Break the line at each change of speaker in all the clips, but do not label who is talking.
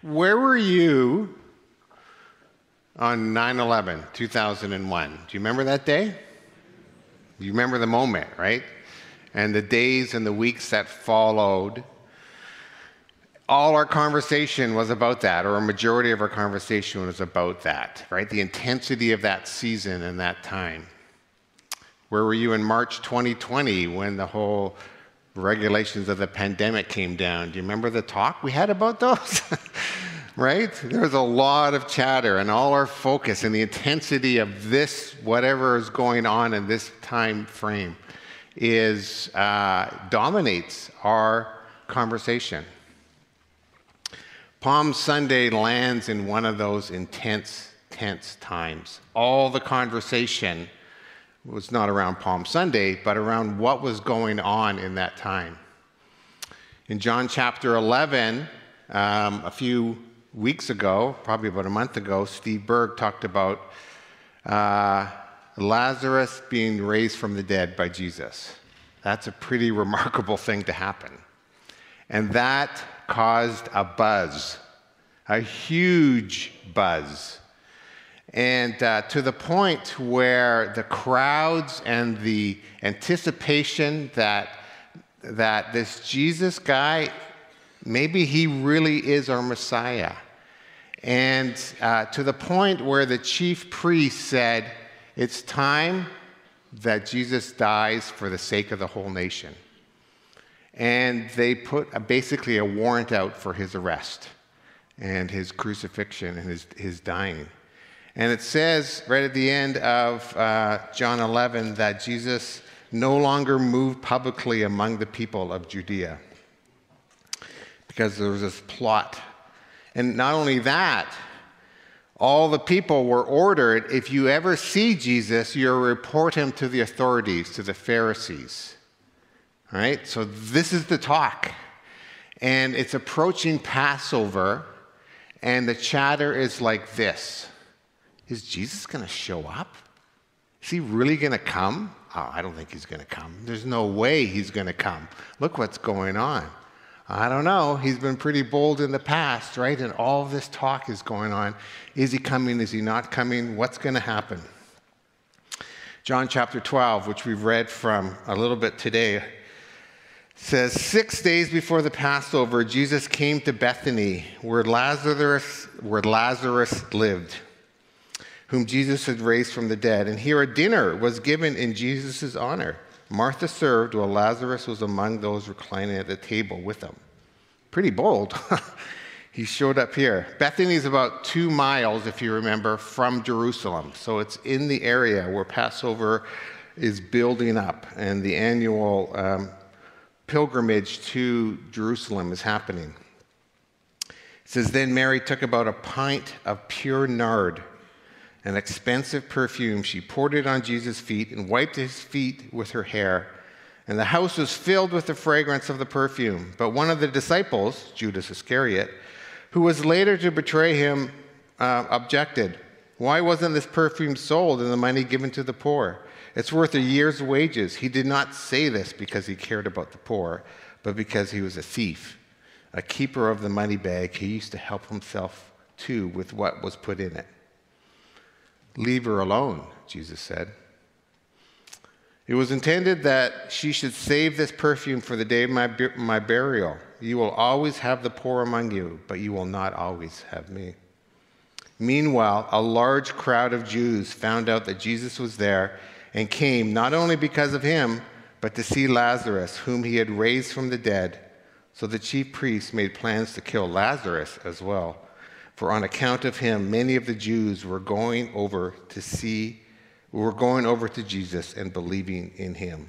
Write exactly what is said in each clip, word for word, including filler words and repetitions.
Where were you on nine eleven, two thousand one? Do you remember that day? You remember the moment, right? And the days and the weeks that followed. All our conversation was about that, or a majority of our conversation was about that, right? The intensity of that season and that time. Where were you in March twenty twenty when the whole regulations of the pandemic came down? Do you remember the talk we had about those? Right? There was a lot of chatter, and all our focus and the intensity of this, whatever is going on in this time frame, is uh, dominates our conversation. Palm Sunday lands in one of those intense, tense times. All the conversation was not around Palm Sunday, but around what was going on in that time. In John chapter eleven, um, a few weeks ago, probably about a month ago, Steve Berg talked about uh, Lazarus being raised from the dead by Jesus. That's a pretty remarkable thing to happen. And that caused a buzz, a huge buzz. And uh, to the point where the crowds and the anticipation that, that this Jesus guy, maybe he really is our Messiah. And uh, to the point where the chief priest said, it's time that Jesus dies for the sake of the whole nation. And they put a, basically a warrant out for his arrest and his crucifixion and his, his dying. And it says right at the end of uh, John eleven that Jesus no longer moved publicly among the people of Judea because there was this plot. And not only that, all the people were ordered, if you ever see Jesus, you'll report him to the authorities, to the Pharisees. All right? So this is the talk. And it's approaching Passover, and the chatter is like this. Is Jesus going to show up? Is he really going to come? Oh, I don't think he's going to come. There's no way he's going to come. Look what's going on. I don't know. He's been pretty bold in the past, right? And all this talk is going on. Is he coming? Is he not coming? What's going to happen? John chapter twelve, which we've read from a little bit today, says, six days before the Passover, Jesus came to Bethany, where Lazarus, where Lazarus lived, whom Jesus had raised from the dead. And here a dinner was given in Jesus' honor. Martha served, while Lazarus was among those reclining at the table with him. Pretty bold. He showed up here. Bethany is about two miles, if you remember, from Jerusalem. So it's in the area where Passover is building up, and the annual um, pilgrimage to Jerusalem is happening. It says, then Mary took about a pint of pure nard, an expensive perfume. She poured it on Jesus' feet and wiped his feet with her hair. And the house was filled with the fragrance of the perfume. But one of the disciples, Judas Iscariot, who was later to betray him, uh, objected. Why wasn't this perfume sold and the money given to the poor? It's worth a year's wages. He did not say this because he cared about the poor, but because he was a thief, a keeper of the money bag. He used to help himself too with what was put in it. Leave her alone, Jesus said. It was intended that she should save this perfume for the day of my, my burial. You will always have the poor among you, but you will not always have me. Meanwhile, a large crowd of Jews found out that Jesus was there and came not only because of him, but to see Lazarus, whom he had raised from the dead. So the chief priests made plans to kill Lazarus as well. For on account of him, many of the Jews were going over to see, were going over to Jesus and believing in him.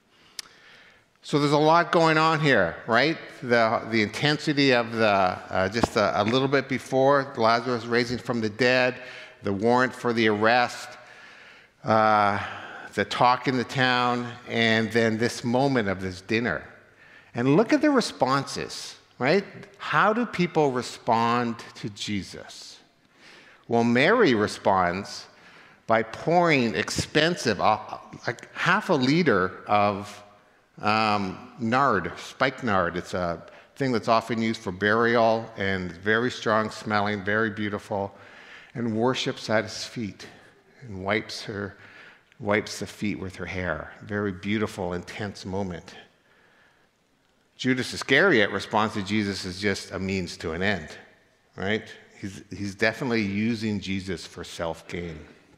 So there's a lot going on here, right? The, the intensity of the, uh, just a, a little bit before, Lazarus raising from the dead, the warrant for the arrest, uh, the talk in the town, and then this moment of this dinner. And look at the responses. Right? How do people respond to Jesus? Well, Mary responds by pouring expensive, uh, like half a liter of um, nard, spikenard. It's a thing that's often used for burial and very strong smelling, very beautiful, and worships at his feet and wipes her, wipes the feet with her hair. Very beautiful, intense moment. Judas Iscariot responds to Jesus as just a means to an end, right? He's, he's definitely using Jesus for self-gain.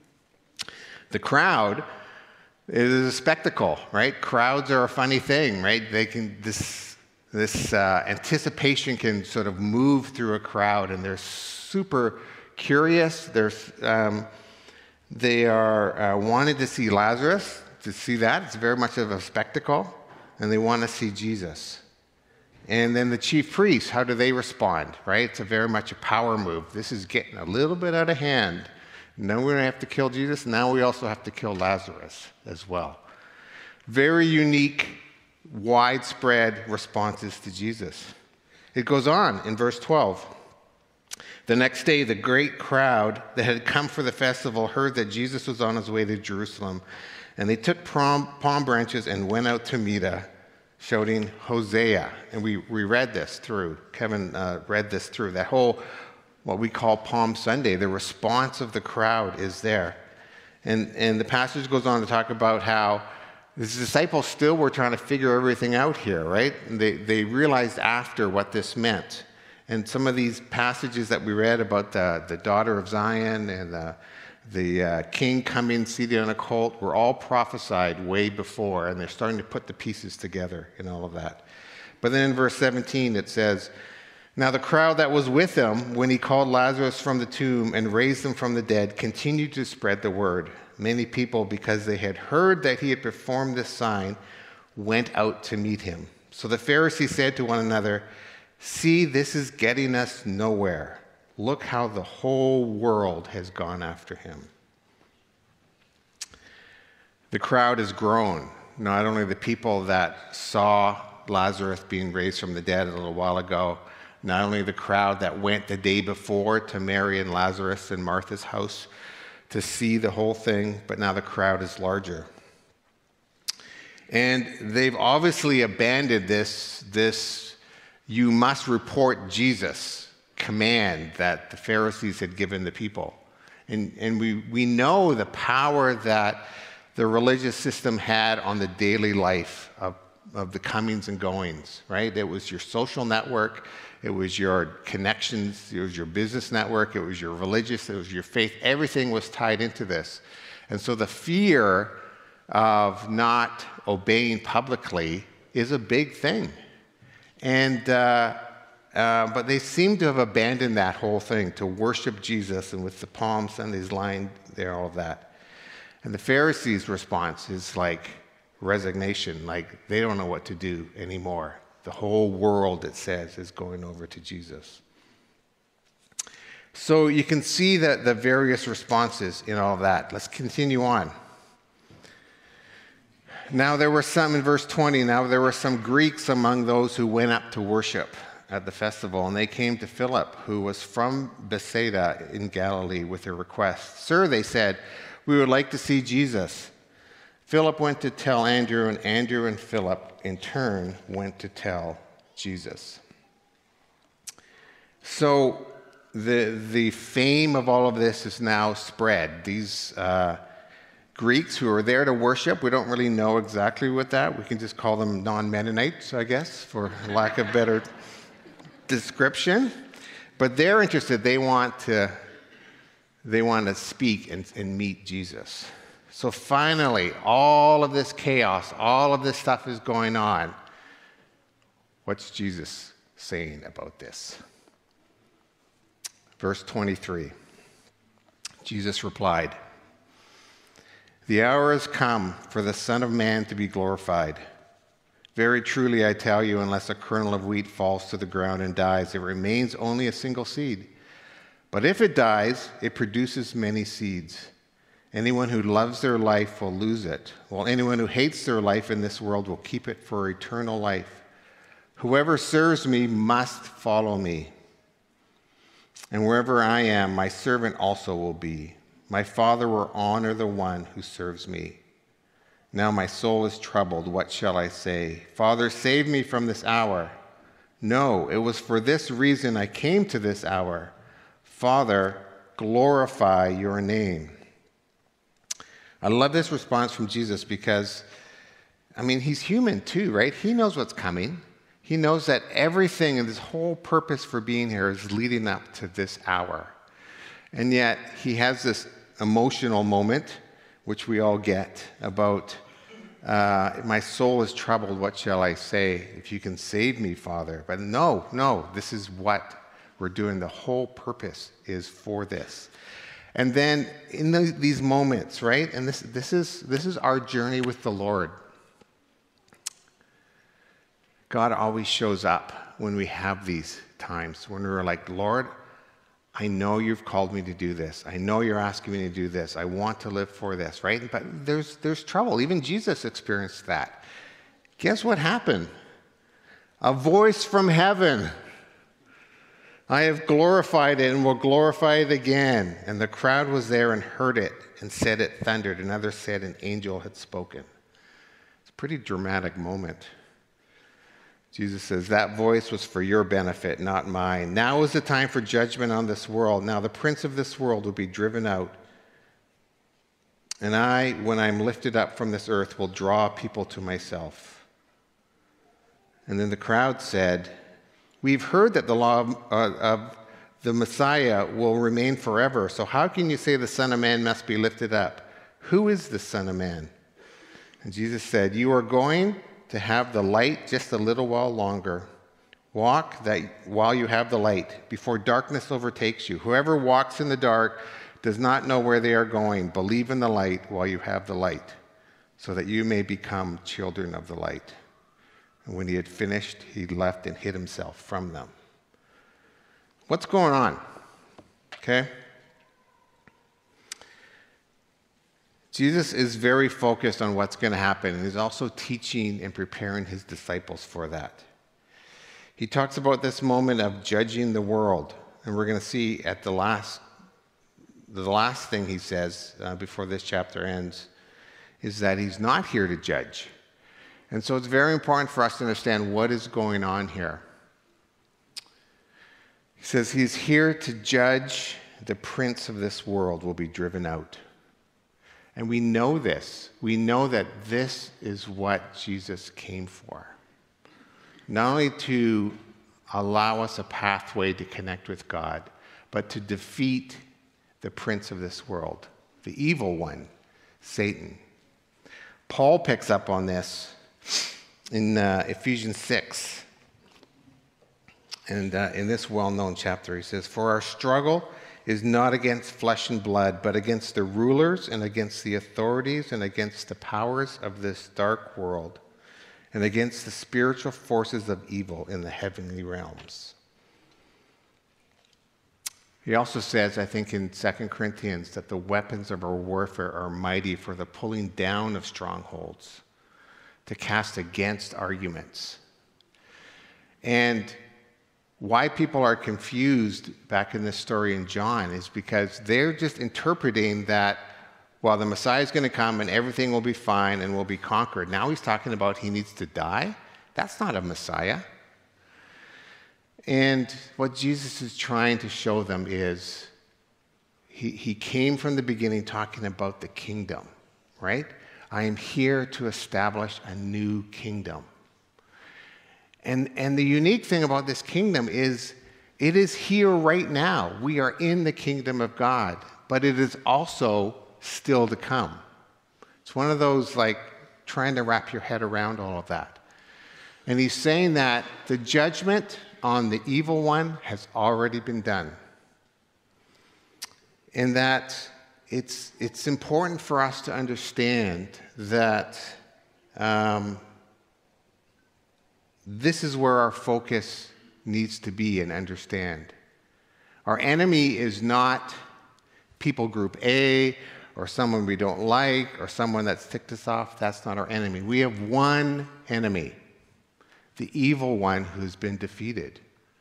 The crowd is a spectacle, right? Crowds are a funny thing, right? They can, this, this uh, anticipation can sort of move through a crowd, and they're super curious. They're, um, they are uh, wanting to see Lazarus, to see that. It's very much of a spectacle, and they want to see Jesus. And then the chief priests, how do they respond, right? It's a very much a power move. This is getting a little bit out of hand. Now we're going to have to kill Jesus. Now we also have to kill Lazarus as well. Very unique, widespread responses to Jesus. It goes on in verse twelve. The next day, the great crowd that had come for the festival heard that Jesus was on his way to Jerusalem. And they took palm, palm branches and went out to meet him, shouting, Hosea. And we, we read this through. Kevin uh, read this through. That whole, what we call Palm Sunday, the response of the crowd is there. And, and the passage goes on to talk about how the disciples still were trying to figure everything out here, right? And they, they realized after what this meant. And some of these passages that we read about the, the daughter of Zion and the, the uh, king coming seated on a colt were all prophesied way before, and they're starting to put the pieces together in all of that. But then in verse seventeen it says, now the crowd that was with him when he called Lazarus from the tomb and raised him from the dead continued to spread the word. Many people, because they had heard that he had performed this sign, went out to meet him. So the Pharisees said to one another, see, this is getting us nowhere. Look how the whole world has gone after him. The crowd has grown. Not only the people that saw Lazarus being raised from the dead a little while ago, not only the crowd that went the day before to Mary and Lazarus and Martha's house to see the whole thing, but now the crowd is larger. And they've obviously abandoned this, this you must report Jesus command that the Pharisees had given the people. And, and we, we know the power that the religious system had on the daily life of, of the comings and goings, right? It was your social network, it was your connections, it was your business network, it was your religious, it was your faith. Everything was tied into this. And so the fear of not obeying publicly is a big thing. And uh, uh, but they seem to have abandoned that whole thing to worship Jesus, and with the Palm Sundays lying there, all of that. And the Pharisees' response is like resignation, like they don't know what to do anymore. The whole world, it says, is going over to Jesus. So you can see the, the various responses in all of that. Let's continue on. Now there were some, in verse twenty, now there were some Greeks among those who went up to worship at the festival, and they came to Philip, who was from Bethsaida in Galilee, with a request. Sir, they said, we would like to see Jesus. Philip went to tell Andrew, and Andrew and Philip, in turn, went to tell Jesus. So the, the fame of all of this is now spread. These uh, Greeks who are there to worship, we don't really know exactly what that. We can just call them non-Mennonites, I guess, for lack of better description. But they're interested. They want to, they want to speak and, and meet Jesus. So finally, all of this chaos, all of this stuff is going on. What's Jesus saying about this? Verse twenty-three, Jesus replied, the hour has come for the Son of Man to be glorified. Very truly I tell you, unless a kernel of wheat falls to the ground and dies, it remains only a single seed. But if it dies, it produces many seeds. Anyone who loves their life will lose it, while anyone who hates their life in this world will keep it for eternal life. Whoever serves me must follow me. And wherever I am, my servant also will be. My Father will honor the one who serves me. Now my soul is troubled. What shall I say? Father, save me from this hour. No, it was for this reason I came to this hour. Father, glorify your name. I love this response from Jesus because, I mean, he's human too, right? He knows what's coming. He knows that everything and this whole purpose for being here is leading up to this hour. And yet he has this emotional moment, which we all get, about, uh, my soul is troubled, what shall I say? If you can save me, Father. But no, no, this is what we're doing. The whole purpose is for this. And then in the, these moments, right? And this, this is, this is our journey with the Lord. God always shows up when we have these times, when we're like, Lord, I know you've called me to do this. I know you're asking me to do this. I want to live for this, right? But there's, there's trouble. Even Jesus experienced that. Guess what happened? A voice from heaven. I have glorified it and will glorify it again. And the crowd was there and heard it and said it thundered. And others said an angel had spoken. It's a pretty dramatic moment. Jesus says, that voice was for your benefit, not mine. Now is the time for judgment on this world. Now the prince of this world will be driven out. And I, when I'm lifted up from this earth, will draw people to myself. And then the crowd said, we've heard that the law of, uh, of the Messiah will remain forever. So how can you say the Son of Man must be lifted up? Who is the Son of Man? And Jesus said, you are going to have the light just a little while longer. Walk that while you have the light, before darkness overtakes you. Whoever walks in the dark does not know where they are going. Believe in the light while you have the light, so that you may become children of the light. And when he had finished, he left and hid himself from them. What's going on? Okay? Jesus is very focused on what's going to happen, and he's also teaching and preparing his disciples for that. He talks about this moment of judging the world, and we're going to see at the last, the last thing he says uh, before this chapter ends is that he's not here to judge. And so it's very important for us to understand what is going on here. He says he's here to judge. The prince of this world will be driven out. And we know this. We know that this is what Jesus came for. Not only to allow us a pathway to connect with God, but to defeat the prince of this world, the evil one, Satan. Paul picks up on this in uh, Ephesians six. And uh, in this well-known chapter, he says, for our struggle is not against flesh and blood, but against the rulers and against the authorities and against the powers of this dark world and against the spiritual forces of evil in the heavenly realms. He also says, I think in Second Corinthians, that the weapons of our warfare are mighty for the pulling down of strongholds, to cast against arguments. And why people are confused back in this story in John is because they're just interpreting that, well, the Messiah is going to come and everything will be fine and will be conquered. Now he's talking about he needs to die. That's not a Messiah. And what Jesus is trying to show them is he, he came from the beginning talking about the kingdom, right? I am here to establish a new kingdom. And, and the unique thing about this kingdom is it is here right now. We are in the kingdom of God, but it is also still to come. It's one of those, like, trying to wrap your head around all of that. And he's saying that the judgment on the evil one has already been done. And that it's, it's important for us to understand that um, this is where our focus needs to be and understand. Our enemy is not people group A or someone we don't like or someone that's ticked us off. That's not our enemy. We have one enemy, the evil one who's been defeated.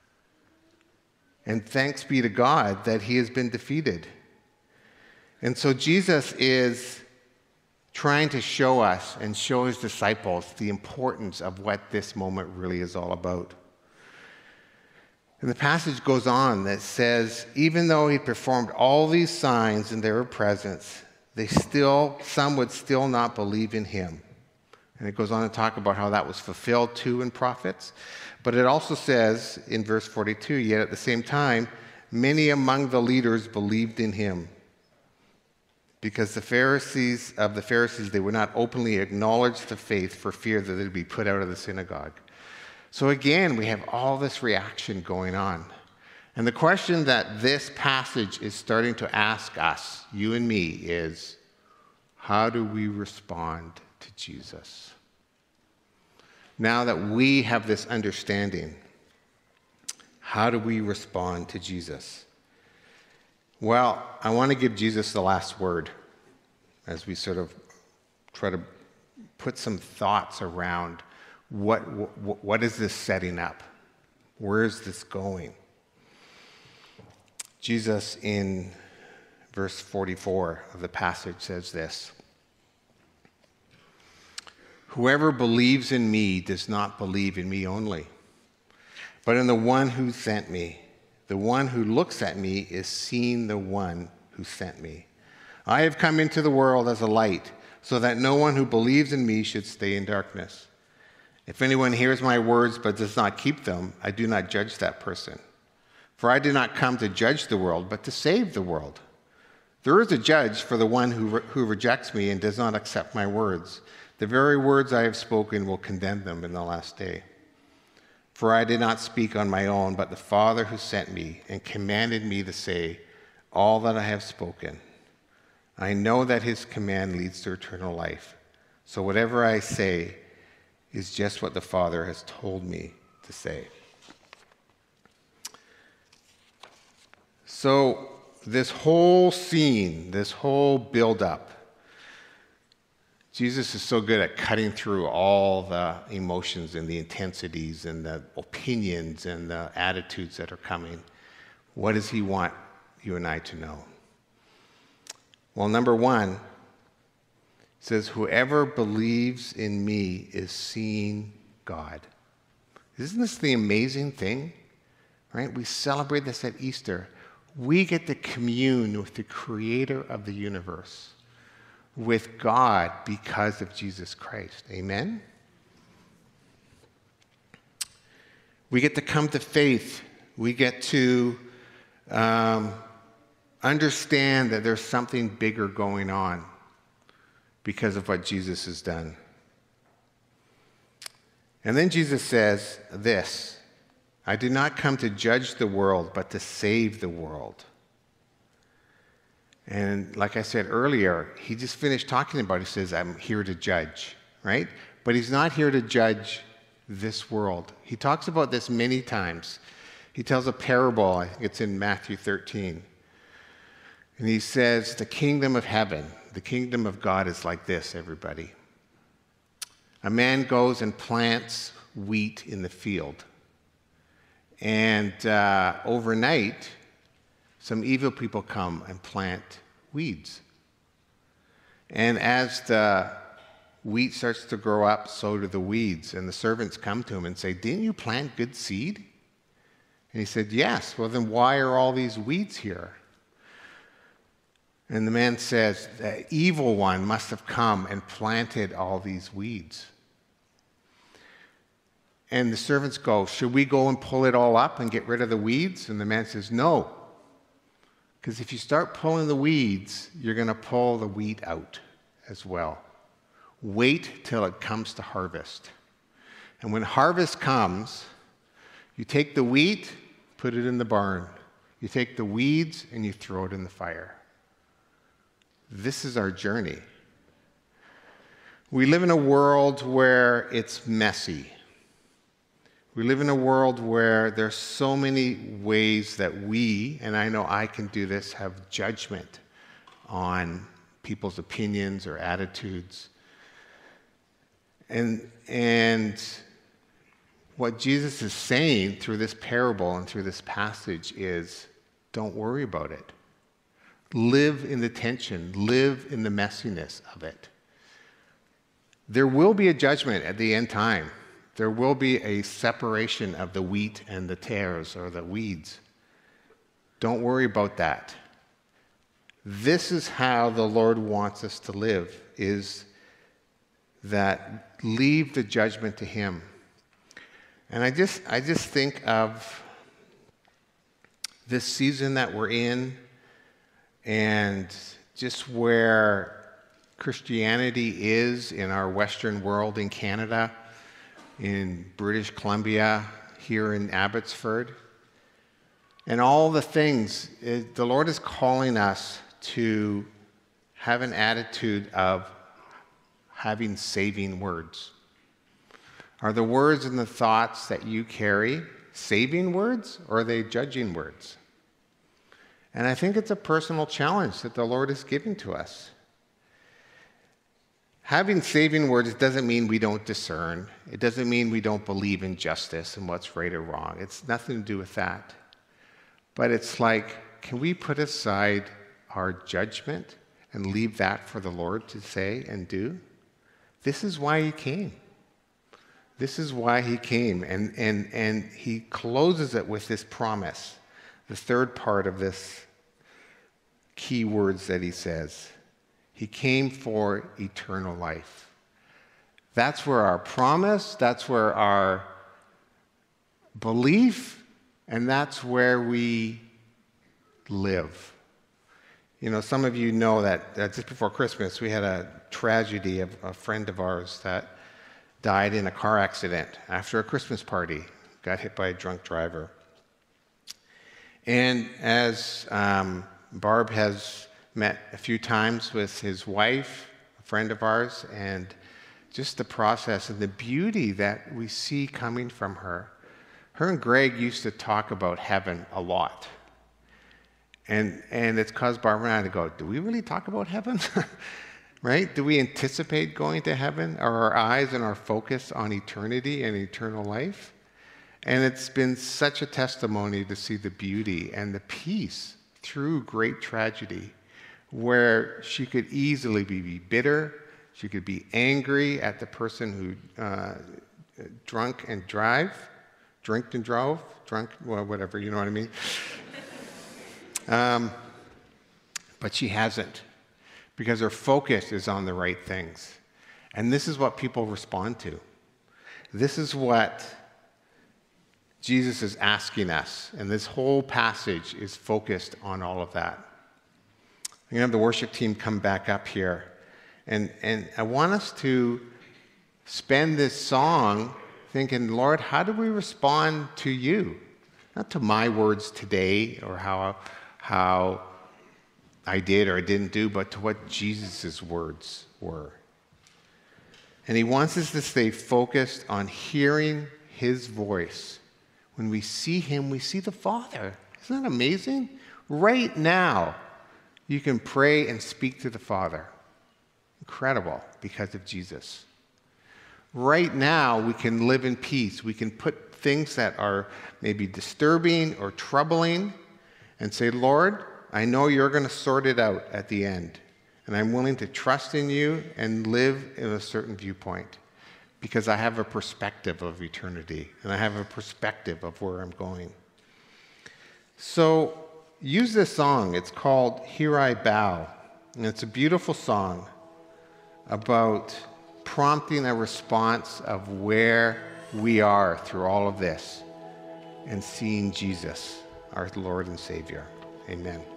And thanks be to God that he has been defeated. And so Jesus is trying to show us and show his disciples the importance of what this moment really is all about. And the passage goes on that says, even though he performed all these signs in their presence, they still, some would still not believe in him. And it goes on to talk about how that was fulfilled too in prophets. But it also says in verse forty-two, yet at the same time, many among the leaders believed in him. Because the Pharisees of the Pharisees, they would not openly acknowledge the faith for fear that they'd be put out of the synagogue. So again, we have all this reaction going on. And the question that this passage is starting to ask us, you and me, is how do we respond to Jesus? Now that we have this understanding, how do we respond to Jesus? Well, I want to give Jesus the last word as we sort of try to put some thoughts around what, what, what is this setting up? Where is this going? Jesus in verse forty-four of the passage says this, whoever believes in me does not believe in me only, but in the one who sent me. The one who looks at me is seeing the one who sent me. I have come into the world as a light, so that no one who believes in me should stay in darkness. If anyone hears my words but does not keep them, I do not judge that person. For I did not come to judge the world, but to save the world. There is a judge for the one who, re- who rejects me and does not accept my words. The very words I have spoken will condemn them in the last day. For I did not speak on my own, but the Father who sent me and commanded me to say all that I have spoken. I know that his command leads to eternal life. So whatever I say is just what the Father has told me to say. So this whole scene, this whole build-up, Jesus is so good at cutting through all the emotions and the intensities and the opinions and the attitudes that are coming. What does he want you and I to know? Well, number one, it says, whoever believes in me is seeing God. Isn't this the amazing thing? Right? We celebrate this at Easter. We get to commune with the creator of the universe, with God because of Jesus Christ. Amen? We get to come to faith. We get to um, understand that there's something bigger going on because of what Jesus has done. And then Jesus says this, I did not come to judge the world, but to save the world. And like I said earlier, he just finished talking about it. He says, I'm here to judge, right? But he's not here to judge this world. He talks about this many times. He tells a parable, I think it's in Matthew thirteen. And he says, the kingdom of heaven, the kingdom of God is like this, everybody. A man goes and plants wheat in the field. And uh, overnight, some evil people come and plant weeds. And as the wheat starts to grow up, so do the weeds. And the servants come to him and say, didn't you plant good seed? And he said, yes. Well, then why are all these weeds here? And the man says, the evil one must have come and planted all these weeds. And the servants go, should we go and pull it all up and get rid of the weeds? And the man says, no. Because if you start pulling the weeds, you're going to pull the wheat out as well. Wait till it comes to harvest. And when harvest comes, you take the wheat, put it in the barn. You take the weeds and you throw it in the fire. This is our journey. We live in a world where it's messy. We live in a world where there's so many ways that we, and I know I can do this, have judgment on people's opinions or attitudes. And, and what Jesus is saying through this parable and through this passage is, don't worry about it. Live in the tension. Live in the messiness of it. There will be a judgment at the end time. There will be a separation of the wheat and the tares or the weeds. Don't worry about that. This is how the Lord wants us to live, is that leave the judgment to him. And I just, I just think of this season that we're in and just where Christianity is in our Western world, in Canada, in British Columbia, here in Abbotsford. And all the things, it, the Lord is calling us to have an attitude of having saving words. Are the words and the thoughts that you carry saving words, or are they judging words? And I think it's a personal challenge that the Lord is giving to us. Having saving words doesn't mean we don't discern. It doesn't mean we don't believe in justice and what's right or wrong. It's nothing to do with that. But it's like, can we put aside our judgment and leave that for the Lord to say and do? This is why he came. This is why he came. And, and, and he closes it with this promise, the third part of this key words that he says. He came for eternal life. That's where our promise, that's where our belief, and that's where we live. You know, some of you know that, that just before Christmas, we had a tragedy of a friend of ours that died in a car accident after a Christmas party, got hit by a drunk driver. And as um, Barb has met a few times with his wife, a friend of ours, and just the process and the beauty that we see coming from her. Her and Greg used to talk about heaven a lot. And, and it's caused Barbara and I to go, do we really talk about heaven? Right? Do we anticipate going to heaven? Are our eyes and our focus on eternity and eternal life? And it's been such a testimony to see the beauty and the peace through great tragedy, where she could easily be bitter, she could be angry at the person who uh, drunk and drive, drinked and drove, drunk, well, whatever, you know what I mean? um, but she hasn't, because her focus is on the right things. And this is what people respond to. This is what Jesus is asking us, and this whole passage is focused on all of that. I'm going to have the worship team come back up here, and, and I want us to spend this song thinking, Lord, how do we respond to you? Not to my words today or how, how I did or I didn't do, but to what Jesus' words were. And he wants us to stay focused on hearing his voice. When we see him, we see the Father. Isn't that amazing? Right now, you can pray and speak to the Father. Incredible, because of Jesus. Right now, we can live in peace. We can put things that are maybe disturbing or troubling and say, Lord, I know you're going to sort it out at the end. And I'm willing to trust in you and live in a certain viewpoint, because I have a perspective of eternity, and I have a perspective of where I'm going. So use this song. It's called Here I Bow. And it's a beautiful song about prompting a response of where we are through all of this and seeing Jesus, our Lord and Savior. Amen.